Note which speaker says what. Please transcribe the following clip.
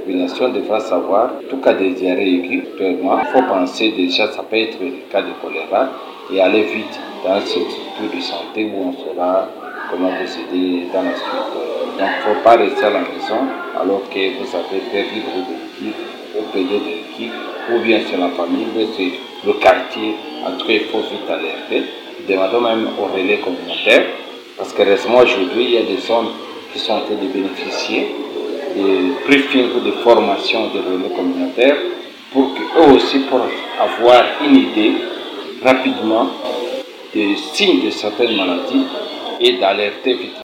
Speaker 1: population devra savoir, en tout cas des diarrhées aiguës, il faut penser déjà, ça peut être le cas de choléra, et aller vite dans ce structure de santé où on saura comment vous aider dans la suite. Donc il ne faut pas rester à la maison alors que vous avez perdu votre équipe, ou perdu de l'équipe, ou bien c'est la famille, ou c'est le quartier. En tout cas, il faut vite alerter. Demandons même au relais communautaire, parce que récemment aujourd'hui, il y a des zones qui sont en train de bénéficier des briefings ou des formations des relais communautaires pour qu'eux aussi puissent avoir une idée rapidement des signes de certaines maladies et d'alerter vite.